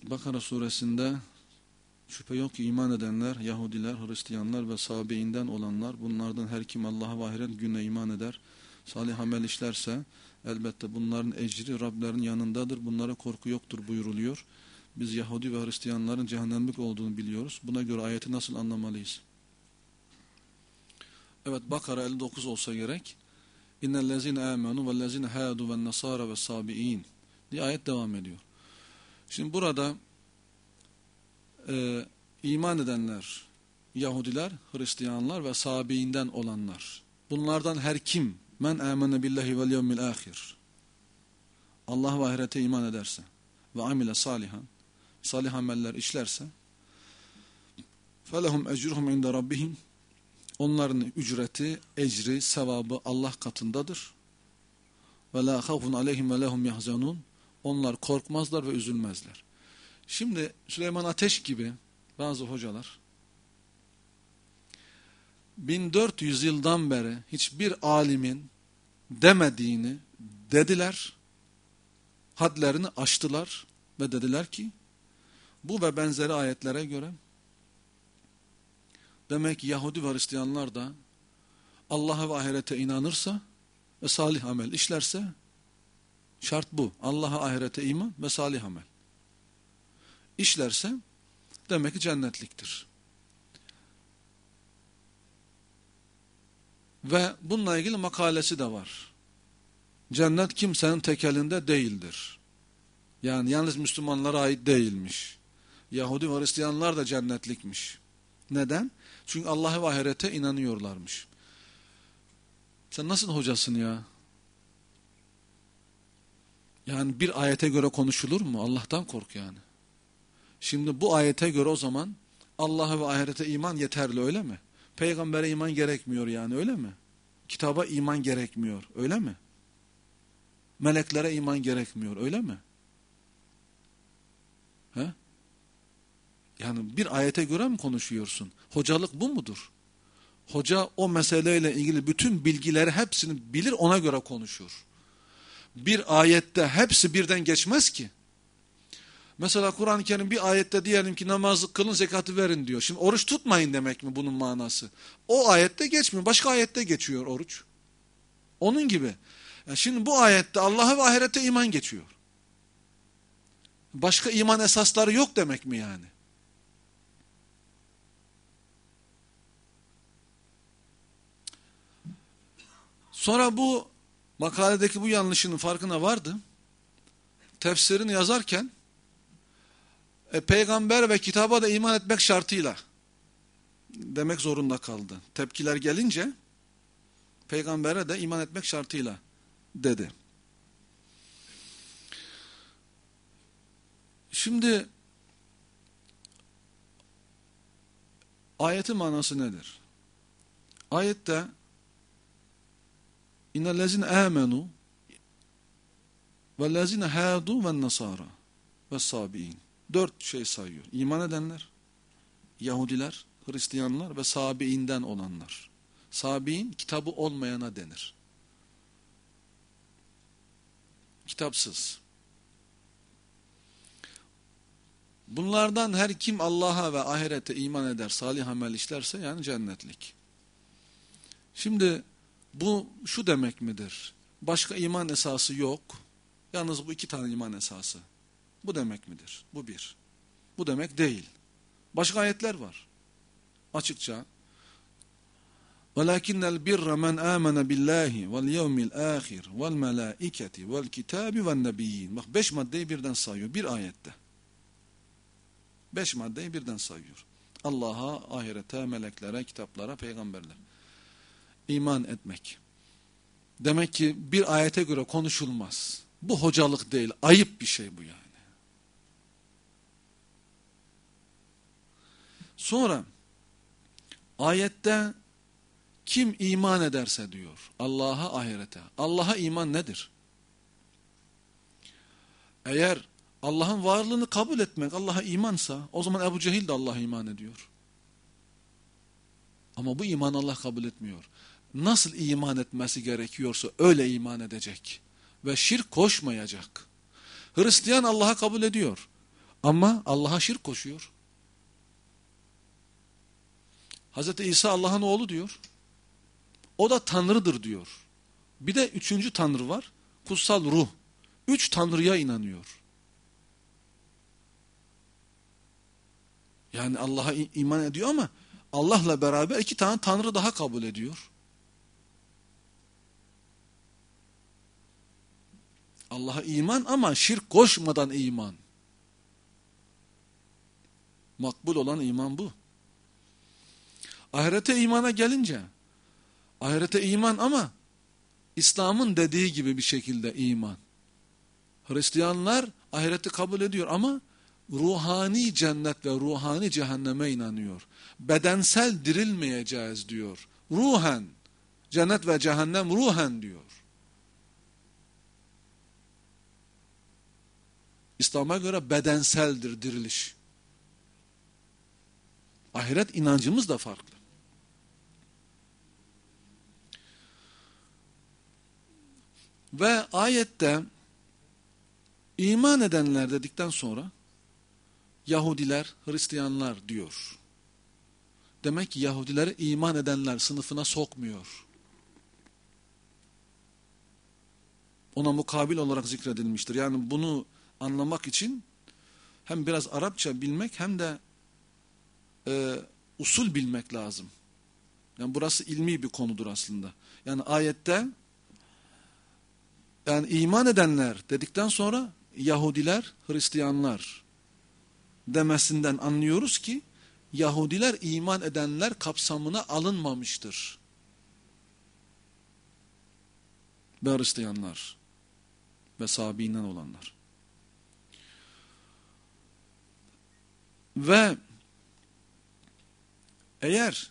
Bakara suresinde şüphe yok ki iman edenler, Yahudiler, Hristiyanlar ve sahabeinden olanlar, bunlardan her kim Allah'a ve ahiret gününe iman eder, salih amel işlerse, elbette bunların ecri Rablerin yanındadır, bunlara korku yoktur buyuruluyor. Biz Yahudi ve Hristiyanların cehennemlik olduğunu biliyoruz. Buna göre ayeti nasıl anlamalıyız? Evet, Bakara 59 olsa gerek. İnnellezine amenu vellezine hadu ven nasara ve sabiin diye ayet devam ediyor. Şimdi burada iman edenler, Yahudiler, Hristiyanlar ve sabiinden olanlar. Bunlardan her kim men amene billahi vel yevmil ahir, Allah ve ahirete iman ederse ve amile salihan, salih ameller işlerse, felehum ecruhum inde rabbihim, onların ücreti, ecri, sevabı Allah katındadır. Ve la havfun aleyhim ve lehum yahzanun, onlar korkmazlar ve üzülmezler. Şimdi Süleyman Ateş gibi bazı hocalar 1400 yıldan beri hiçbir alimin demediğini dediler, hadlerini aştılar ve dediler ki bu ve benzeri ayetlere göre demek ki Yahudi ve Hristiyanlar da Allah'a ve ahirete inanırsa ve salih amel işlerse, şart bu. Allah'a, ahirete iman ve salih amel işlerse demek ki cennetliktir. Ve bununla ilgili makalesi de var. Cennet kimsenin tek elinde değildir. Yani yalnız Müslümanlara ait değilmiş. Yahudi ve Hristiyanlar da cennetlikmiş. Neden? Çünkü Allah'a ve ahirete inanıyorlarmış. Sen nasıl hocasın ya? Yani bir ayete göre konuşulur mu? Allah'tan kork yani. Şimdi bu ayete göre o zaman Allah'a ve ahirete iman yeterli, öyle mi? Peygambere iman gerekmiyor yani, öyle mi? Kitaba iman gerekmiyor, öyle mi? Meleklere iman gerekmiyor, öyle mi? He? Yani bir ayete göre mi konuşuyorsun? Hocalık bu mudur? Hoca o meseleyle ilgili bütün bilgileri hepsini bilir, ona göre konuşur. Bir ayette hepsi birden geçmez ki. Mesela Kur'an-ı Kerim bir ayette diyelim ki namazı kılın, zekatı verin diyor. Şimdi oruç tutmayın demek mi bunun manası? O ayette geçmiyor, başka ayette geçiyor oruç. Onun gibi. Yani şimdi bu ayette Allah'a ve ahirete iman geçiyor. Başka iman esasları yok demek mi yani? Sonra bu makaledeki bu yanlışının farkına vardı. Tefsirini yazarken peygamber ve kitaba da iman etmek şartıyla demek zorunda kaldı. Tepkiler gelince peygambere de iman etmek şartıyla dedi. Şimdi ayetin manası nedir? Ayette İnnellezine amenu vellezine hadu ven nasara ve sabiin. 4 şey sayıyor. İman edenler, Yahudiler, Hristiyanlar ve sabiinden olanlar. Sabiin kitabı olmayana denir. Kitapsız. Bunlardan her kim Allah'a ve ahirete iman eder, salih amel işlerse yani cennetlik. Şimdi bu şu demek midir? Başka iman esası yok. Yalnız bu 2 tane iman esası. Bu demek midir? Bu bir. Bu demek değil. Başka ayetler var. Açıkça. وَلَكِنَّ الْبِرَّ مَنْ آمَنَ بِاللّٰهِ وَالْيَوْمِ الْآخِرِ وَالْمَلَائِكَةِ وَالْكِتَابِ وَالنَّبِيِّينَ. Bak 5 maddeyi birden sayıyor. Bir ayette. 5 maddeyi birden sayıyor. Allah'a, ahirete, meleklere, kitaplara, peygamberlere İman etmek. Demek ki bir ayete göre konuşulmaz. Bu hocalık değil, ayıp bir şey bu yani. Sonra ayette kim iman ederse diyor Allah'a, ahirete. Allah'a iman nedir? Eğer Allah'ın varlığını kabul etmek Allah'a imansa o zaman Ebu Cehil de Allah'a iman ediyor. Ama bu iman Allah kabul etmiyor. Nasıl iman etmesi gerekiyorsa öyle iman edecek. Ve şirk koşmayacak. Hristiyan Allah'a kabul ediyor. Ama Allah'a şirk koşuyor. Hz. İsa Allah'ın oğlu diyor. O da Tanrı'dır diyor. Bir de üçüncü Tanrı var. Kutsal ruh. 3 Tanrı'ya inanıyor. Yani Allah'a iman ediyor ama Allah'la beraber 2 tane Tanrı daha kabul ediyor. Allah'a iman ama şirk koşmadan iman. Makbul olan iman bu. Ahirete imana gelince, ahirete iman ama İslam'ın dediği gibi bir şekilde iman. Hristiyanlar ahireti kabul ediyor ama ruhani cennet ve ruhani cehenneme inanıyor. Bedensel dirilmeyeceğiz diyor. Ruhen, cennet ve cehennem ruhen diyor. İslam'a göre bedenseldir diriliş. Ahiret inancımız da farklı. Ve ayette iman edenler dedikten sonra Yahudiler, Hristiyanlar diyor. Demek ki Yahudileri iman edenler sınıfına sokmuyor. Ona mukabil olarak zikredilmiştir. Yani bunu anlamak için hem biraz Arapça bilmek hem de usul bilmek lazım. Yani burası ilmi bir konudur aslında. Yani ayette yani iman edenler dedikten sonra Yahudiler, Hristiyanlar demesinden anlıyoruz ki Yahudiler iman edenler kapsamına alınmamıştır. Ve Hristiyanlar ve sahabinden olanlar. Ve eğer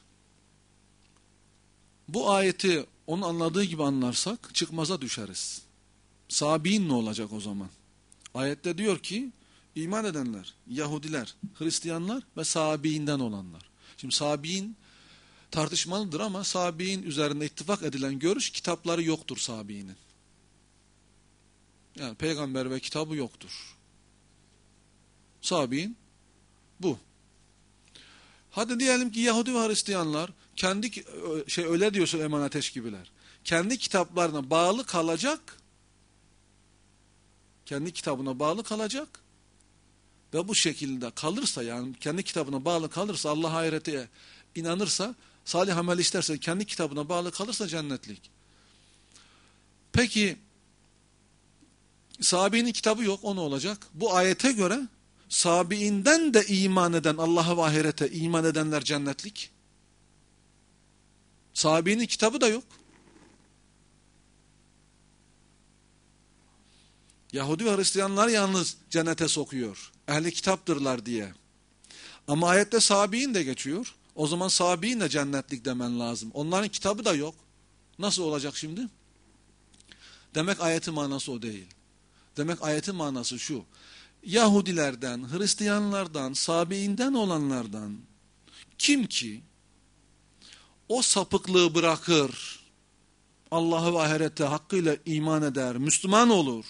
bu ayeti onun anladığı gibi anlarsak çıkmaza düşeriz. Sabiin ne olacak o zaman? Ayette diyor ki iman edenler, Yahudiler, Hristiyanlar ve sabiinden olanlar. Şimdi sabiin tartışmalıdır ama sabiin üzerinde ittifak edilen görüş kitapları yoktur sabiinin. Yani peygamber ve kitabı yoktur. Sabiin bu. Hadi diyelim ki Yahudi ve Hristiyanlar kendi öyle diyor Süleyman Ateş gibiler. Kendi kitaplarına bağlı kalacak. Kendi kitabına bağlı kalacak. Ve bu şekilde kalırsa yani kendi kitabına bağlı kalırsa Allah ahirete inanırsa salih amel işlerse kendi kitabına bağlı kalırsa cennetlik. Peki sahabenin kitabı yok o ne olacak? Bu ayete göre sabiinden de iman eden Allah'a ve ahirete iman edenler cennetlik. Sahabenin kitabı da yok. Yahudi ve Hristiyanlar yalnız cennete sokuyor. Ehli kitaptırlar diye. Ama ayette sahabiin de geçiyor. O zaman sahabiin de cennetlik demen lazım. Onların kitabı da yok. Nasıl olacak şimdi? Demek ayetin manası o değil. Demek ayetin manası şu. Yahudilerden, Hristiyanlardan, sahabiinden olanlardan kim ki o sapıklığı bırakır, Allah'a ve ahirete hakkıyla iman eder, Müslüman olur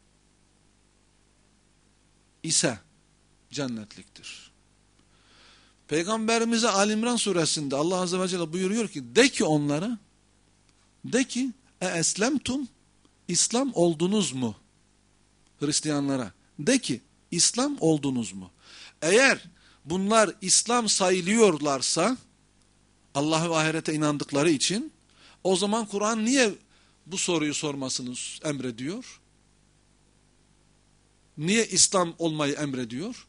ise cennetliktir. Peygamberimize Ali İmran suresinde Allah Azze ve Celle buyuruyor ki de ki onlara de ki eslemtum İslam oldunuz mu? Hristiyanlara de ki İslam oldunuz mu? Eğer bunlar İslam sayılıyorlarsa Allah'a ve ahirete inandıkları için o zaman Kur'an niye bu soruyu sormasını emrediyor? Niye İslam olmayı emrediyor?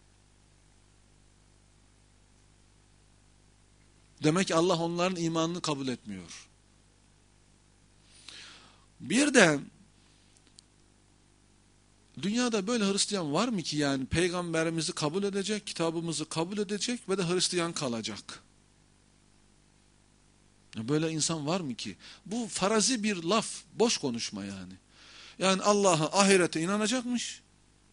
Demek ki Allah onların imanını kabul etmiyor. Bir de dünyada böyle Hristiyan var mı ki yani peygamberimizi kabul edecek, kitabımızı kabul edecek ve de Hristiyan kalacak? Böyle insan var mı ki? Bu farazi bir laf, boş konuşma yani. Yani Allah'a, ahirete inanacakmış.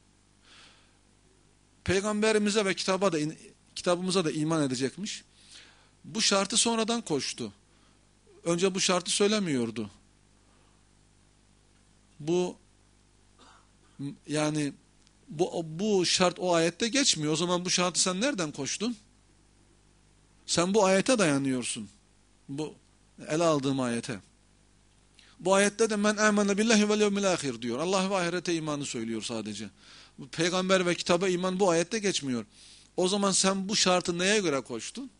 Peygamberimize ve kitabımıza da iman edecekmiş. Bu şartı sonradan koştu. Önce bu şartı söylemiyordu. Bu yani Bu şart o ayette geçmiyor. O zaman bu şartı sen nereden koştun? Sen bu ayete dayanıyorsun. Bu ele aldığım ayete. Bu ayette de men amene billahi vel yevmil ahir diyor. Allah ve ahirete imanı söylüyor sadece. Peygamber ve kitaba iman bu ayette geçmiyor. O zaman sen bu şartı neye göre koştun?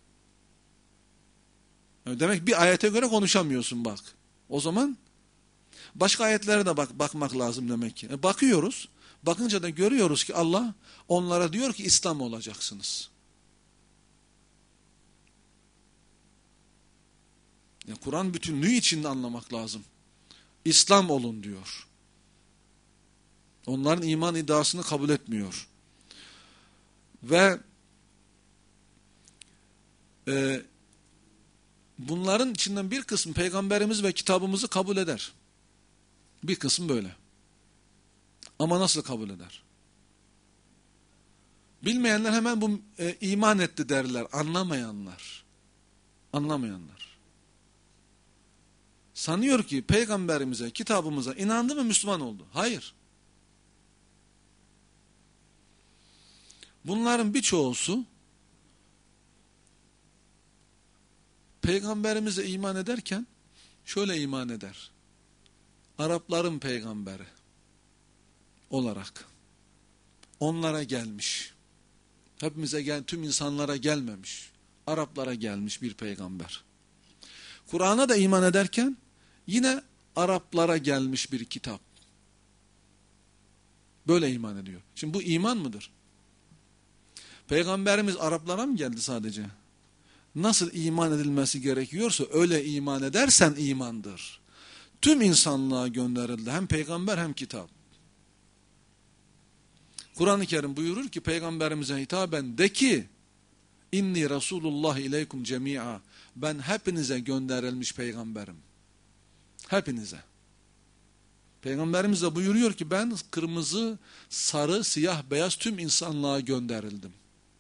Demek bir ayete göre konuşamıyorsun bak. O zaman başka ayetlere de bakmak lazım demek ki. Bakıyoruz. Bakınca da görüyoruz ki Allah onlara diyor ki İslam olacaksınız. Kur'an bütünlüğü içinde anlamak lazım. İslam olun diyor. Onların iman iddiasını kabul etmiyor. Ve bunların içinden bir kısmı peygamberimiz ve kitabımızı kabul eder. Bir kısım böyle. Ama nasıl kabul eder? Bilmeyenler hemen bu iman etti derler. Anlamayanlar. Sanıyor ki peygamberimize, kitabımıza inandı mı Müslüman oldu. Hayır. Bunların birçoğusu peygamberimize iman ederken şöyle iman eder. Arapların peygamberi olarak onlara gelmiş. Hepimize tüm insanlara gelmemiş. Araplara gelmiş bir peygamber. Kur'an'a da iman ederken yine Araplara gelmiş bir kitap. Böyle iman ediyor. Şimdi bu iman mıdır? Peygamberimiz Araplara mı geldi sadece? Nasıl iman edilmesi gerekiyorsa öyle iman edersen imandır. Tüm insanlığa gönderildi. Hem peygamber hem kitap. Kur'an-ı Kerim buyurur ki peygamberimize hitaben de ki İnni Resulullah ileykum cemi'a. Ben hepinize gönderilmiş peygamberim. Hepinize. Peygamberimiz de buyuruyor ki ben kırmızı, sarı, siyah, beyaz tüm insanlığa gönderildim.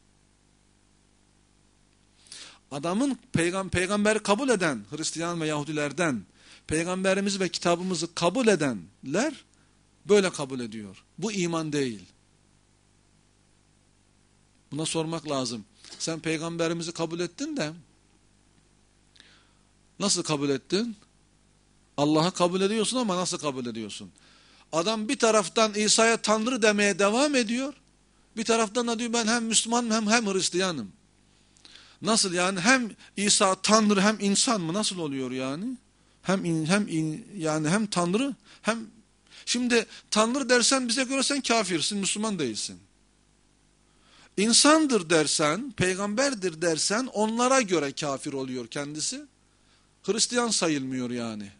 Adamın peygamberi kabul eden Hristiyan ve Yahudilerden peygamberimizi ve kitabımızı kabul edenler böyle kabul ediyor. Bu iman değil. Buna sormak lazım. Sen peygamberimizi kabul ettin de nasıl kabul ettin? Allah'ı kabul ediyorsun ama nasıl kabul ediyorsun? Adam bir taraftan İsa'ya Tanrı demeye devam ediyor. Bir taraftan da diyor ben hem Müslümanım hem Hristiyanım. Nasıl yani hem İsa Tanrı hem insan mı? Nasıl oluyor yani? Hem Tanrı hem şimdi Tanrı dersen bize göre sen kafirsin, Müslüman değilsin. İnsandır dersen, peygamberdir dersen onlara göre kafir oluyor kendisi. Hristiyan sayılmıyor yani.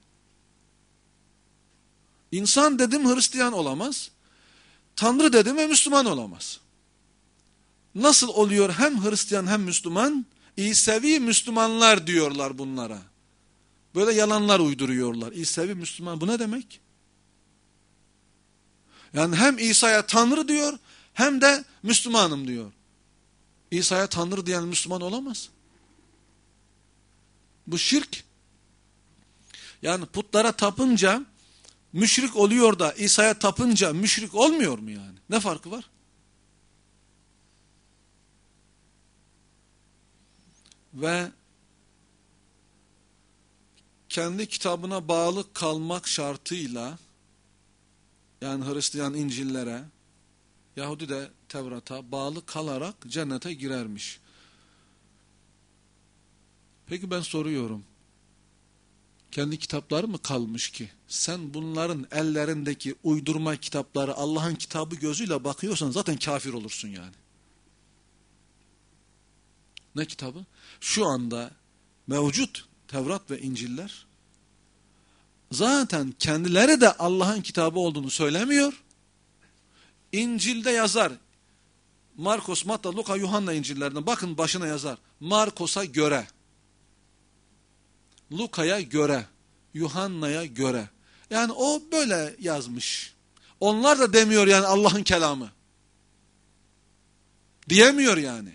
İnsan dedim Hristiyan olamaz. Tanrı dedim ve Müslüman olamaz. Nasıl oluyor hem Hristiyan hem Müslüman? İsevi Müslümanlar diyorlar bunlara. Böyle yalanlar uyduruyorlar. İsevi Müslüman bu ne demek? Yani hem İsa'ya Tanrı diyor hem de Müslümanım diyor. İsa'ya Tanrı diyen Müslüman olamaz. Bu şirk. Yani putlara tapınca müşrik oluyor da İsa'ya tapınca müşrik olmuyor mu yani? Ne farkı var? Ve kendi kitabına bağlı kalmak şartıyla yani Hristiyan İncil'lere, Yahudi de Tevrat'a bağlı kalarak cennete girermiş. Peki ben soruyorum. Kendi kitapları mı kalmış ki? Sen bunların ellerindeki uydurma kitapları Allah'ın kitabı gözüyle bakıyorsan zaten kafir olursun yani. Ne kitabı? Şu anda mevcut Tevrat ve İncil'ler zaten kendileri de Allah'ın kitabı olduğunu söylemiyor. İncil'de yazar. Markos, Matta, Luka, Yuhanna İncil'lerine bakın başına yazar. Markos'a göre, Luka'ya göre, Yuhanna'ya göre. Yani o böyle yazmış. Onlar da demiyor yani Allah'ın kelamı. Diyemiyor yani.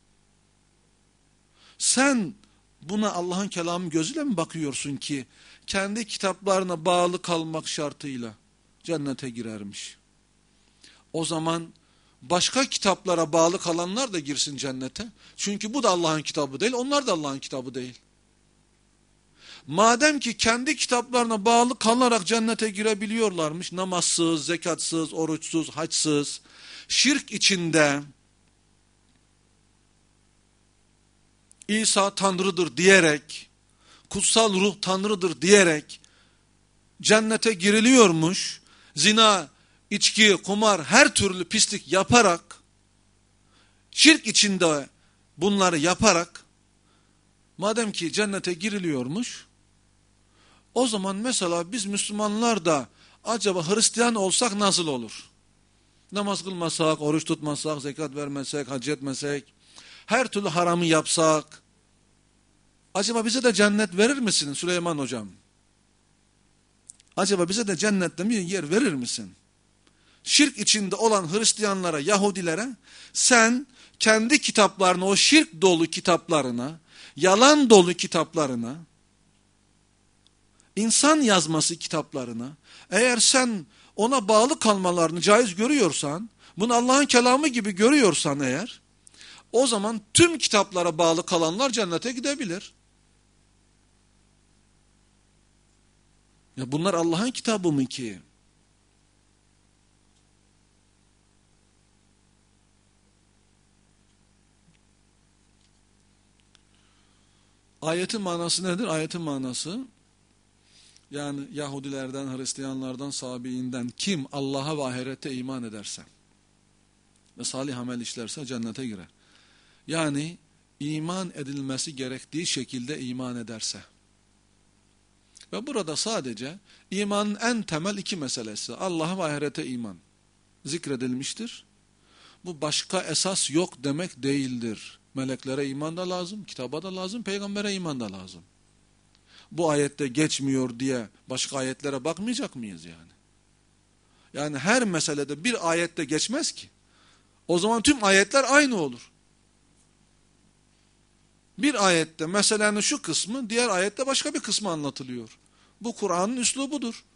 Sen buna Allah'ın kelamı gözüyle mi bakıyorsun ki kendi kitaplarına bağlı kalmak şartıyla cennete girermiş? O zaman başka kitaplara bağlı kalanlar da girsin cennete. Çünkü bu da Allah'ın kitabı değil, onlar da Allah'ın kitabı değil. Madem ki kendi kitaplarına bağlı kalarak cennete girebiliyorlarmış, namazsız, zekatsız, oruçsuz, haçsız, şirk içinde, İsa Tanrı'dır diyerek, kutsal ruh Tanrı'dır diyerek cennete giriliyormuş, zina, içki, kumar, her türlü pislik yaparak, şirk içinde bunları yaparak, madem ki cennete giriliyormuş, o zaman mesela biz Müslümanlar da acaba Hristiyan olsak nasıl olur? Namaz kılmasak, oruç tutmasak, zekat vermesek, hac etmesek, her türlü haramı yapsak, acaba bize de cennet verir misin Süleyman hocam? Acaba bize de cennette bir yer verir misin? Şirk içinde olan Hristiyanlara, Yahudilere sen kendi kitaplarına, o şirk dolu kitaplarına, yalan dolu kitaplarına, insan yazması kitaplarına, eğer sen ona bağlı kalmalarını caiz görüyorsan, bunu Allah'ın kelamı gibi görüyorsan eğer, o zaman tüm kitaplara bağlı kalanlar cennete gidebilir. Ya bunlar Allah'ın kitabı mı ki? Ayetin manası nedir? Ayetin manası, yani Yahudilerden, Hristiyanlardan, Sabiinden kim Allah'a ve ahirete iman ederse ve salih amel işlerse cennete girer. Yani iman edilmesi gerektiği şekilde iman ederse. Ve burada sadece imanın en temel iki meselesi, Allah'a ve ahirete iman zikredilmiştir. Bu başka esas yok demek değildir. Meleklere iman da lazım, kitaba da lazım, peygambere iman da lazım. Bu ayette geçmiyor diye başka ayetlere bakmayacak mıyız yani? Yani her meselede bir ayette geçmez ki. O zaman tüm ayetler aynı olur. Bir ayette meselenin şu kısmı, diğer ayette başka bir kısmı anlatılıyor. Bu Kur'an'ın üslubudur.